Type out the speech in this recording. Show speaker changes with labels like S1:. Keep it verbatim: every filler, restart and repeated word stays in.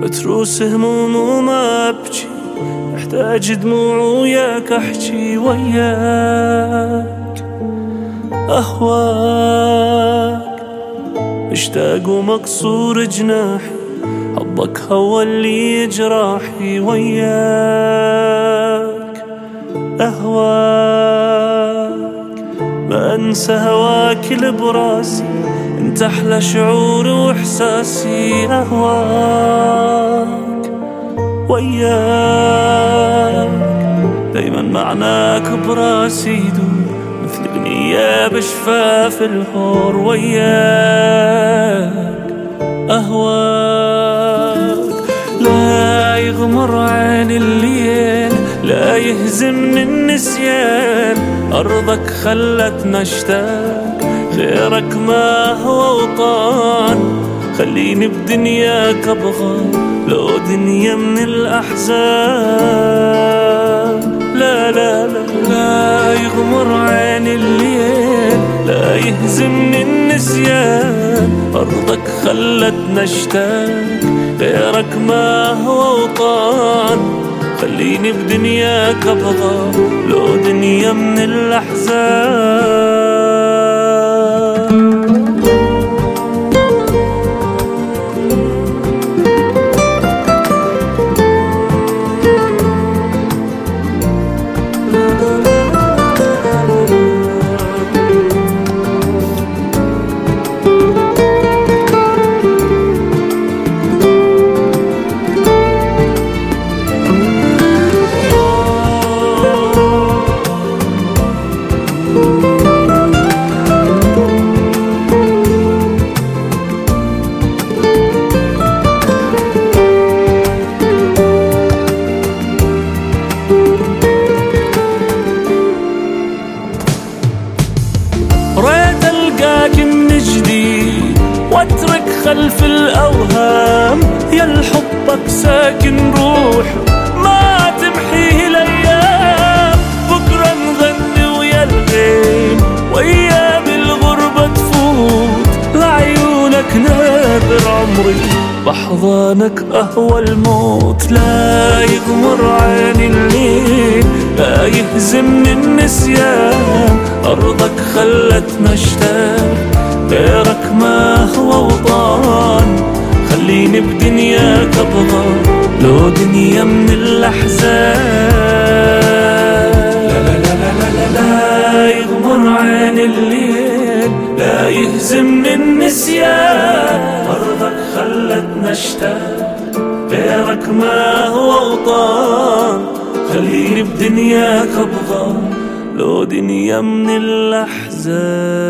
S1: بتروس هموم وما أبكي، محتاج دموع وياك أحكي وياك أهواك، مشتاق ومكسور جناحي، حبك هو اللي جراحي وياك أهواك، ما أنسى هواك لبراسي، انت أحلى شعور وإحساسي أهواك وياك، دايما معناك براسي يدور مثل أغنية بشفاف الهور وياك أهواك، لا يغمر عين الليل، لا يهزمني النسيان، أرضك خلتنا اشتاق، غيرك ما هو وطان، خليني بدنياك أبغى لو دنيا من الأحزان، لا لا لا لا يغمر عين الليل، لا يهزمني النسيان، أرضك خلتنا اشتاق، غيرك ما هو وطان، خليني بدنياك أبغى لو دنيا من الأحزان. ريت ألقاك من جديد واترك خلف الأوهام، يا الحبك ساكن روحي ما تمحيه الأيام، بكرة نغني ويا الغيم وأيام الغربة تفوت، لعيونك نابر عمري بحضانك أهوى الموت، لا يغمر عيني الليل، لا يهزمني النسيان، أرضك خلتنا اشتاق، غيرك ما هو وطان، خليني بدنياك أبغى لو دنيا من الأحزان، لا لا لا لا لا لا يغمر عين الليل، لا يهزمني النسيان، أرضك خلتنا اشتاق، غيرك ما هو وطان، خليني بدنياك أبغى لو دنيا من الأحزان.